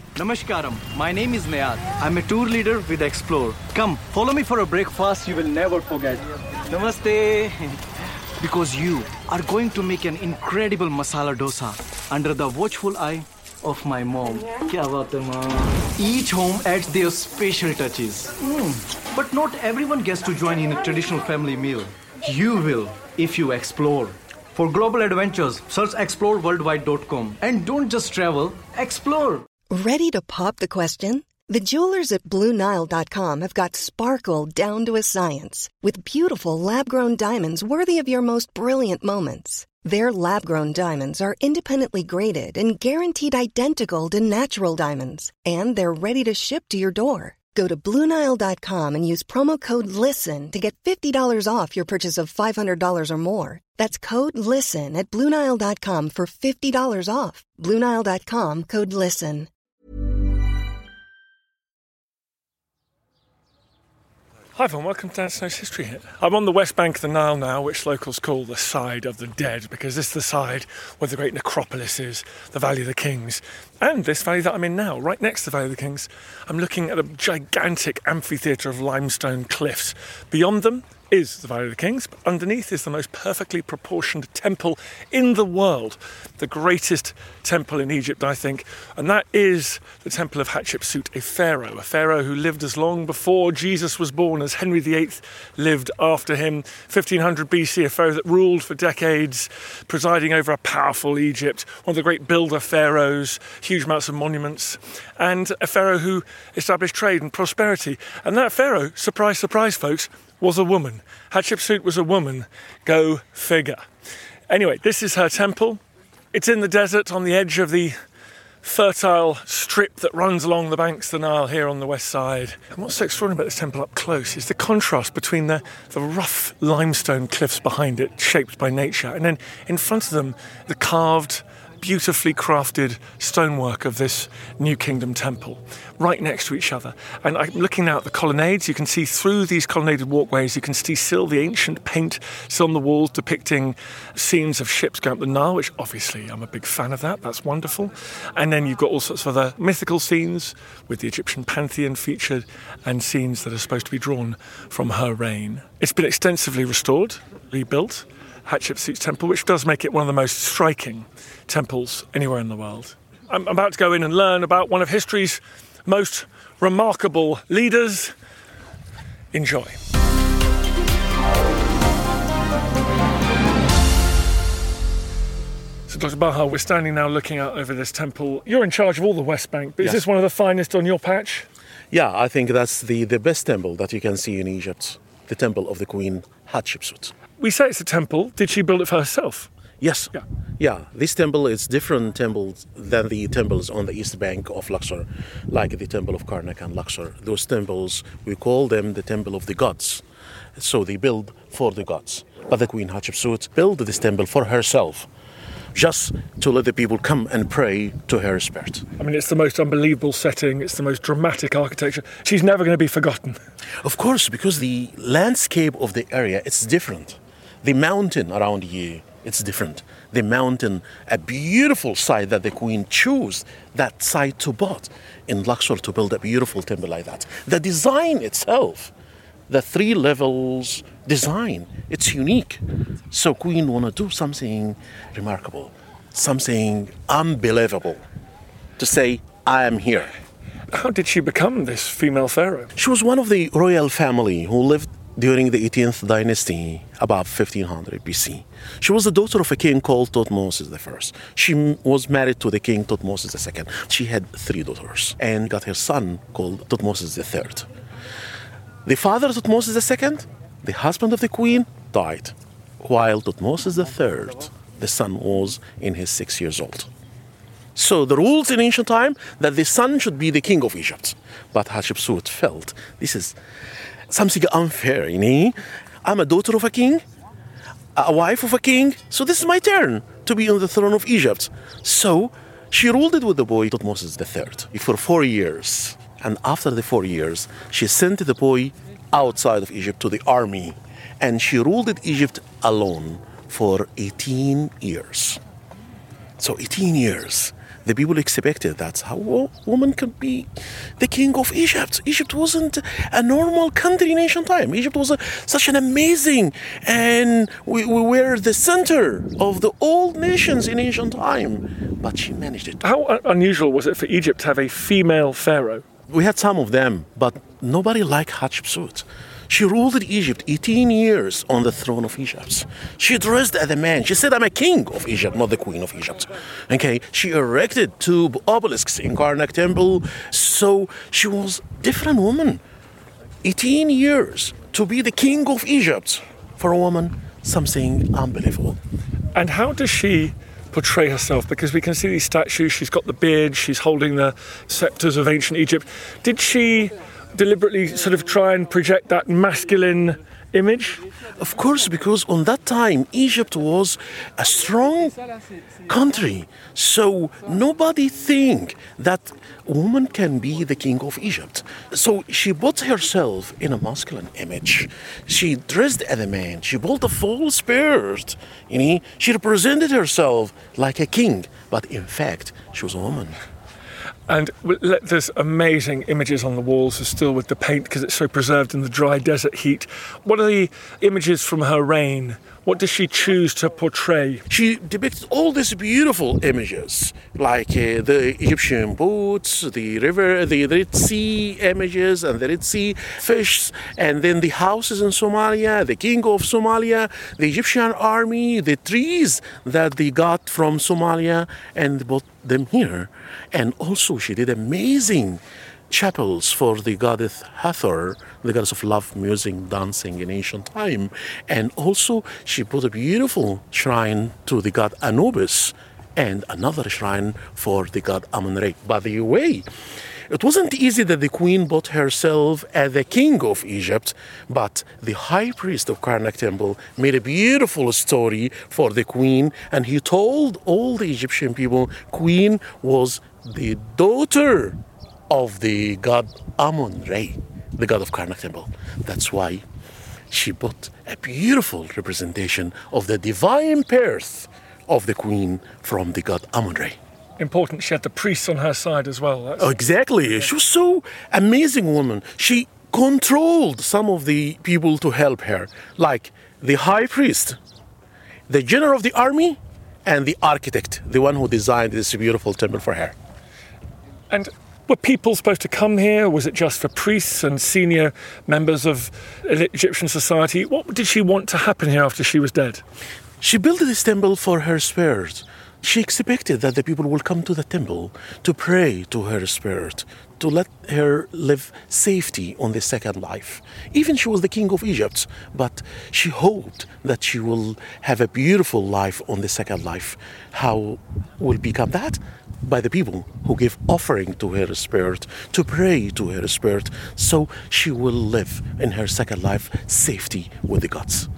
Namaskaram, my name is Nayad. I'm a tour leader with Explore. Come, follow me for a breakfast you will never forget. Namaste. Because you are going to make an incredible masala dosa under the watchful eye of my mom. Kya baat hai, mom? Each home adds their special touches. But not everyone gets to join in a traditional family meal. You will if you explore. For global adventures, search exploreworldwide.com. And don't just travel, explore. Ready to pop the question? The jewelers at BlueNile.com have got sparkle down to a science with beautiful lab-grown diamonds worthy of your most brilliant moments. Their lab-grown diamonds are independently graded and guaranteed identical to natural diamonds. And they're ready to ship to your door. Go to BlueNile.com and use promo code LISTEN to get $50 off your purchase of $500 or more. That's code LISTEN at BlueNile.com for $50 off. BlueNile.com, code LISTEN. Hi everyone, welcome to Dan Snow's History Hit. I'm on the west bank of the Nile now, which locals call the Side of the Dead, because this is the side where the great necropolis is, the Valley of the Kings. And this valley that I'm in now, right next to the Valley of the Kings, I'm looking at a gigantic amphitheatre of limestone cliffs. Beyond them is the Valley of the Kings, but underneath is the most perfectly proportioned temple in the world. The greatest temple in Egypt, I think, and that is the Temple of Hatshepsut, a pharaoh who lived as long before Jesus was born as Henry VIII lived after him. 1500 BC, a pharaoh that ruled for decades, presiding over a powerful Egypt, one of the great builder pharaohs, huge amounts of monuments, and a pharaoh who established trade and prosperity. And that pharaoh, surprise, surprise, folks, was a woman. Hatshepsut was a woman. Go figure. Anyway, this is her temple. It's in the desert on the edge of the fertile strip that runs along the banks of the Nile here on the west side. And what's so extraordinary about this temple up close is the contrast between the rough limestone cliffs behind it, shaped by nature, and then in front of them, the carved, beautifully crafted stonework of this New Kingdom temple, right next to each other. And I'm looking now at the colonnades. You can see through these colonnaded walkways, you can see still the ancient paint still on the walls depicting scenes of ships going up the Nile, which obviously I'm a big fan of that. That's wonderful. And then you've got all sorts of other mythical scenes with the Egyptian pantheon featured and scenes that are supposed to be drawn from her reign. It's been extensively restored, rebuilt, Hatshepsut's temple, which does make it one of the most striking temples anywhere in the world. I'm about to go in and learn about one of history's most remarkable leaders. Enjoy. So Dr. Baha, we're standing now looking out over this temple. You're in charge of all the West Bank, but Yes. Is this one of the finest on your patch? Yeah, I think that's the best temple that you can see in Egypt, the temple of the Queen Hatshepsut. We say it's a temple. Did she build it for herself? Yes. Yeah, this temple is different temples than the temples on the east bank of Luxor, like the temple of Karnak and Luxor. Those temples, we call them the temple of the gods. So they build for the gods. But the Queen Hatshepsut built this temple for herself, just to let the people come and pray to her spirit. I mean, it's the most unbelievable setting. It's the most dramatic architecture. She's never going to be forgotten. Of course, because the landscape of the area, it's different. The mountain around you, it's different. The mountain, a beautiful site that the queen chose that site to build in Luxor to build a beautiful temple like that. The design itself, the 3 levels design, it's unique. So queen want to do something remarkable, something unbelievable, to say, I am here. How did she become this female pharaoh? She was one of the royal family who lived during the 18th dynasty, about 1500 BC. She was the daughter of a king called Thutmose I. She was married to the king Thutmose II. She had 3 daughters and got her son called Thutmose III. The father, Thutmose II, the husband of the queen, died, while Thutmose III, the son, was in his 6 years old. So the rules in ancient time that the son should be the king of Egypt. But Hatshepsut felt this is something unfair, I'm a daughter of a king, a wife of a king, so this is my turn to be on the throne of Egypt. So she ruled it with the boy Thutmose III for 4 years. And after the 4 years, she sent the boy outside of Egypt to the army. And she ruled Egypt alone for 18 years. So 18 years. the people expected that's how a woman could be the king of Egypt. Egypt wasn't a normal country in ancient time. Egypt was such an amazing, and we were the center of the old nations in ancient time. But she managed it. How unusual was it for Egypt to have a female pharaoh? We had some of them, but nobody like Hatshepsut. She ruled Egypt 18 years on the throne of Egypt. She dressed as a man. She said, I'm a king of Egypt, not the queen of Egypt. Okay, she erected 2 obelisks in Karnak temple. So she was a different woman. 18 years to be the king of Egypt. For a woman, something unbelievable. And how does she portray herself? Because we can see these statues, she's got the beard, she's holding the scepters of ancient Egypt. Did she deliberately sort of try and project that masculine image? Of course, because on that time, Egypt was a strong country. So nobody think that a woman can be the king of Egypt. So she put herself in a masculine image. She dressed as a man. She built a full spirit. She represented herself like a king. But in fact, she was a woman. And there's amazing images on the walls still with the paint because it's so preserved in the dry desert heat. What are the images from her reign? What does she choose to portray? She depicts all these beautiful images, like the Egyptian boats, the river, the Red Sea images, and the Red Sea fish, and then the houses in Somalia, the king of Somalia, the Egyptian army, the trees that they got from Somalia, and brought them here. And also she did amazing chapels for the goddess Hathor, the goddess of love, music, dancing in ancient time. And also she put a beautiful shrine to the god Anubis and another shrine for the god Amun-Re. By the way, it wasn't easy that the queen put herself as the king of Egypt, but the high priest of Karnak temple made a beautiful story for the queen, and he told all the Egyptian people queen was the daughter of the god Amun-Re, the god of Karnak temple. That's why she put a beautiful representation of the divine birth of the queen from the god Amun-Re. Important, she had the priests on her side as well. Exactly. She was so amazing woman. She controlled some of the people to help her, like the high priest, the general of the army, and the architect, the one who designed this beautiful temple for her. And were people supposed to come here? Was it just for priests and senior members of Egyptian society? What did she want to happen here after she was dead? She built this temple for her spirit. She expected that the people will come to the temple to pray to her spirit, to let her live safety on the second life. Even she was the king of Egypt, but she hoped that she will have a beautiful life on the second life. How will become that? By the people who give offering to her spirit, to pray to her spirit, so she will live in her second life safety with the gods.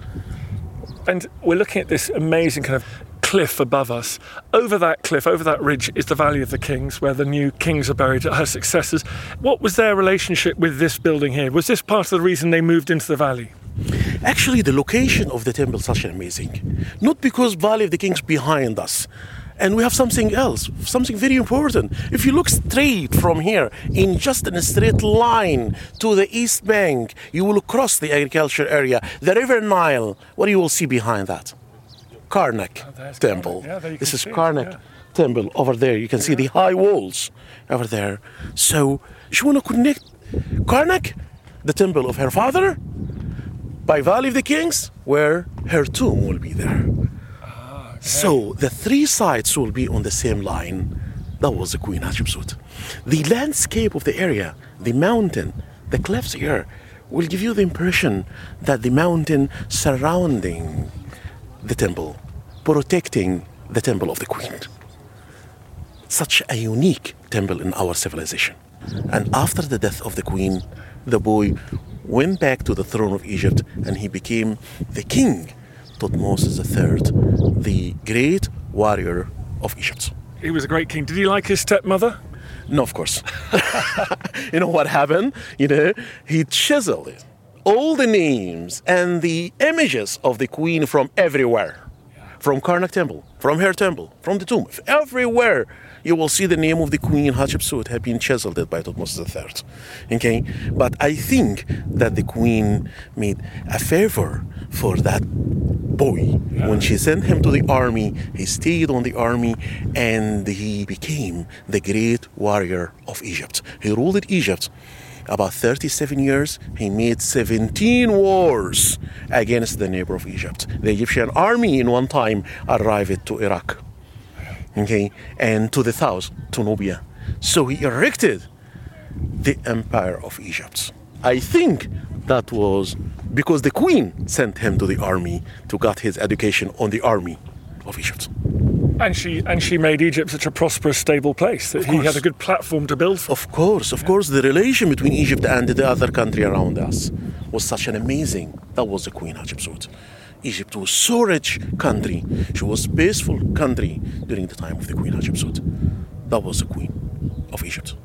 And we're looking at this amazing kind of cliff above us. Over that cliff, over that ridge, is the Valley of the Kings, where the new kings are buried, her successors. What was their relationship with this building here? Was this part of the reason they moved into the valley? Actually, the location of the temple is such amazing. Not because Valley of the Kings behind us. And we have something else, something very important. If you look straight from here, in just a straight line to the east bank, you will cross the agriculture area, the River Nile. What you will see behind that? Karnak temple. Yeah, this is Karnak temple over there. You can see the high walls over there. So she want to connect Karnak, the temple of her father, by Valley of the Kings, where her tomb will be there. Okay. So the 3 sites will be on the same line. That was the Queen Hatshepsut. The landscape of the area, the mountain, the cliffs here, will give you the impression that the mountain surrounding the temple, protecting the temple of the Queen. Such a unique temple in our civilization. And after the death of the Queen, the boy went back to the throne of Egypt and he became the king, Thutmose III, the great warrior of Egypt. He was a great king. Did he like his stepmother? No, of course. You know what happened? He chiseled it. All the names and the images of the queen from everywhere. From Karnak temple, from her temple, from the tomb. Everywhere you will see the name of the Queen Hatshepsut have been chiseled by Thutmose III. Okay, but I think that the Queen made a favor for that boy. When she sent him to the army, he stayed on the army and he became the great warrior of Egypt. He ruled Egypt about 37 years. He made 17 wars against the neighbor of Egypt. The Egyptian army in one time arrived to Iraq, okay, and to the south, to Nubia. So he erected the empire of Egypt. I think that was because the queen sent him to the army to get his education on the army of Egypt. And she made Egypt such a prosperous, stable place that he had a good platform to build from. Of course, the relation between Egypt and the other country around us was such an amazing. That was the Queen Hatshepsut. Egypt was so rich country. She was peaceful country during the time of the Queen Hatshepsut. That was the Queen of Egypt.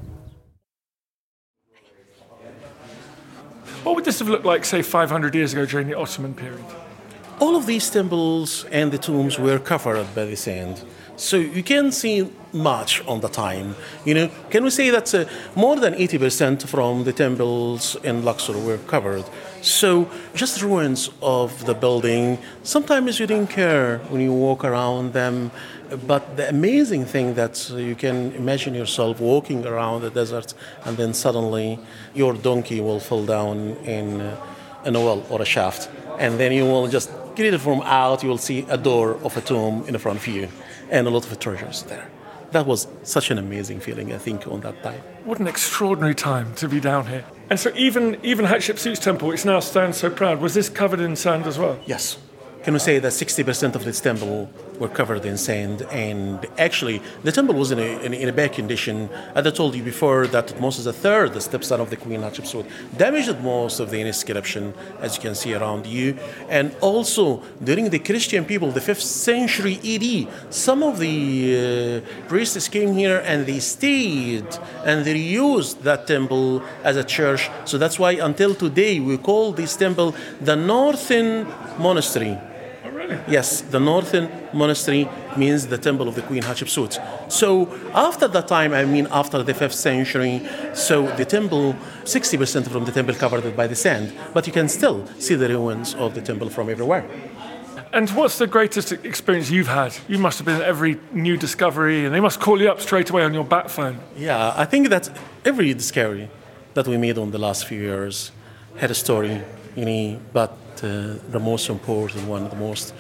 What would this have looked like, say, 500 years ago during the Ottoman period? All of these temples and the tombs were covered by the sand. So you can't see much on the time. Can we say that more than 80% from the temples in Luxor were covered? So just ruins of the building. Sometimes you didn't care when you walk around them. But the amazing thing that you can imagine yourself walking around the desert and then suddenly your donkey will fall down in a well or a shaft. And then you will just get it from out, you will see a door of a tomb in front of you and a lot of treasures there. That was such an amazing feeling, I think, on that time. What an extraordinary time to be down here. And so even Hatshepsut's temple, which now stands so proud, was this covered in sand as well? Yes. Can we say that 60% of this temple were covered in sand? And actually, the temple was in a bad condition. As I told you before, that Thutmose III, the stepson of the Queen Hatshepsut, damaged most of the inscription, as you can see around you. And also, during the Christian people, the 5th century AD, some of the priests came here and they stayed and they reused that temple as a church. So that's why until today we call this temple the Northern Monastery. Yes, the Northern Monastery means the temple of the Queen Hatshepsut. So after that time, after the 5th century, so the temple, 60% from the temple covered by the sand, but you can still see the ruins of the temple from everywhere. And what's the greatest experience you've had? You must have been at every new discovery, and they must call you up straight away on your bat phone. Yeah, I think that every discovery that we made on the last few years had a story, but the most important one, the most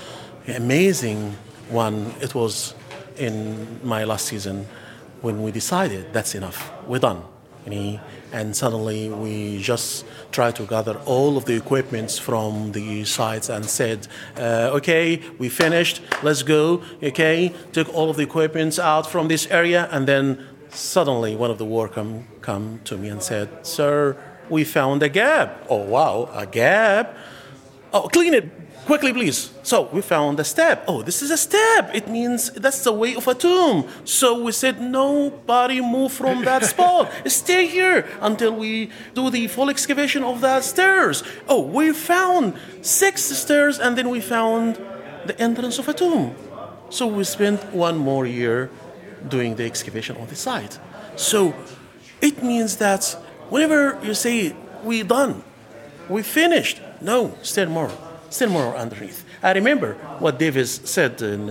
amazing one, it was in my last season when we decided that's enough, we're done. And suddenly we just tried to gather all of the equipments from the sites and said, okay, we finished, let's go, okay, took all of the equipments out from this area, and then suddenly one of the workers come to me and said, sir, we found a gap. Oh, wow, a gap? Oh, clean it quickly, please. So we found a step. Oh, this is a step. It means that's the way of a tomb. So we said, nobody move from that spot. Stay here until we do the full excavation of that stairs. Oh, we found 6 stairs and then we found the entrance of a tomb. So we spent 1 more year doing the excavation on the site. So it means that whenever you say, we're done, we finished, no, still more underneath. I remember what Davis said in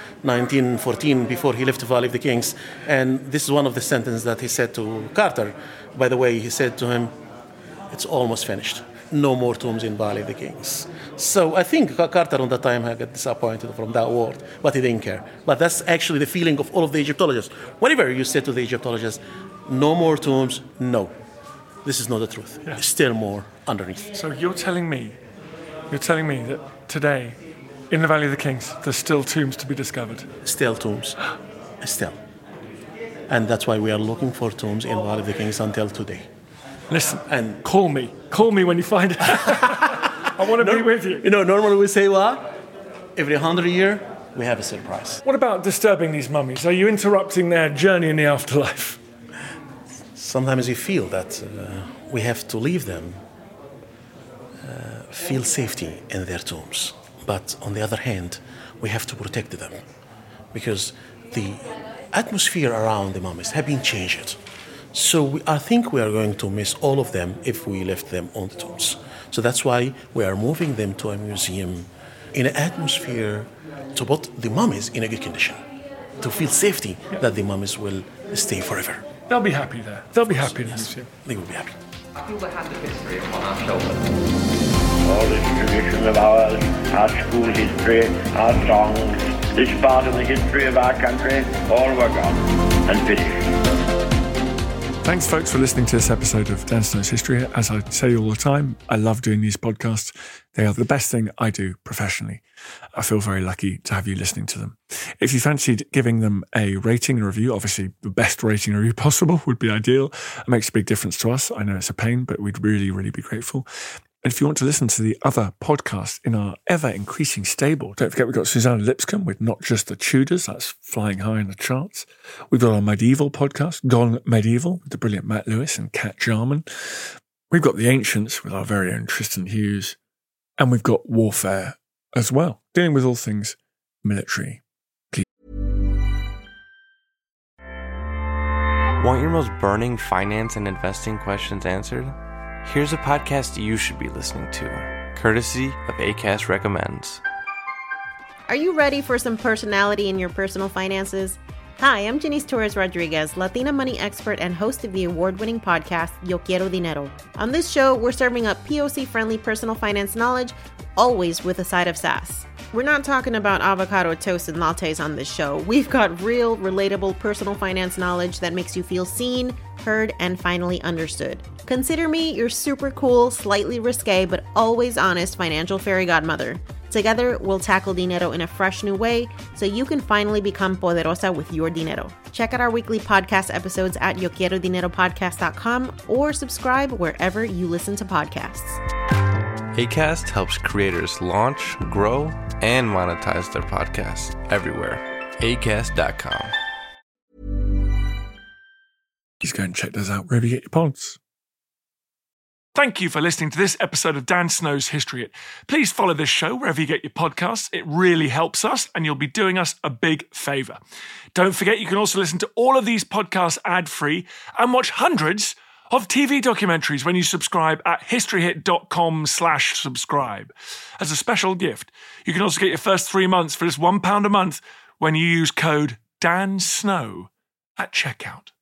1914 before he left the Valley of the Kings, and this is one of the sentences that he said to Carter. By the way, he said to him, it's almost finished. No more tombs in Valley of the Kings. So I think Carter on that time had got disappointed from that word, but he didn't care. But that's actually the feeling of all of the Egyptologists. Whenever you say to the Egyptologists, no more tombs, no. This is not the truth. Yeah. Still more underneath. So you're telling me that today, in the Valley of the Kings, there's still tombs to be discovered? Still tombs. Still. And that's why we are looking for tombs in the Valley of the Kings until today. Listen, and call me when you find it. I want to be with you. Normally we say what? Every 100 years, we have a surprise. What about disturbing these mummies? Are you interrupting their journey in the afterlife? Sometimes you feel that we have to leave them, feel safety in their tombs. But on the other hand, we have to protect them because the atmosphere around the mummies have been changed. So I think we are going to miss all of them if we left them on the tombs. So that's why we are moving them to a museum in an atmosphere to put the mummies in a good condition, to feel safety that the mummies will stay forever. They'll be happy there. They'll be happy in the museum. They will be happy. I feel the hand of history upon our shoulders. All this tradition of ours, our school history, our songs, this part of the history of our country, all were gone and finished. Thanks, folks, for listening to this episode of Dan Snow's History. As I say all the time, I love doing these podcasts. They are the best thing I do professionally. I feel very lucky to have you listening to them. If you fancied giving them a rating and review, obviously the best rating and review possible would be ideal. It makes a big difference to us. I know it's a pain, but we'd really, really be grateful. And if you want to listen to the other podcasts in our ever-increasing stable, don't forget we've got Susanna Lipscomb with Not Just the Tudors. That's flying high in the charts. We've got our medieval podcast, Gone Medieval, with the brilliant Matt Lewis and Kat Jarman. We've got The Ancients with our very own Tristan Hughes. And we've got Warfare as well, dealing with all things military. Want your most burning finance and investing questions answered? Here's a podcast you should be listening to, courtesy of Acast Recommends. Are you ready for some personality in your personal finances? Hi, I'm Janice Torres Rodriguez, Latina money expert and host of the award-winning podcast, Yo Quiero Dinero. On this show, we're serving up POC-friendly personal finance knowledge, always with a side of sass. We're not talking about avocado toast and lattes on this show. We've got real, relatable personal finance knowledge that makes you feel seen, heard, and finally understood. Consider me your super cool, slightly risque, but always honest financial fairy godmother. Together, we'll tackle dinero in a fresh new way so you can finally become poderosa with your dinero. Check out our weekly podcast episodes at YoQuieroDineroPodcast.com or subscribe wherever you listen to podcasts. Acast helps creators launch, grow, and monetize their podcasts everywhere. Acast.com. Please go and check those out wherever you get your pods. Thank you for listening to this episode of Dan Snow's History Hit. Please follow this show wherever you get your podcasts. It really helps us, and you'll be doing us a big favour. Don't forget, you can also listen to all of these podcasts ad-free and watch hundreds of TV documentaries when you subscribe at historyhit.com/subscribe. As a special gift, you can also get your first 3 months for just £1 a month when you use code DANSNOW at checkout.